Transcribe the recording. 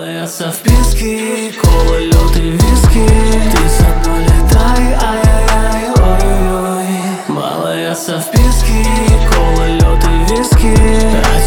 Малая со вписки, кола, лед и виски. Ты со мной летай, ай-яй-яй, ой-ой-ой. Малая со вписки, кола, лед и виски.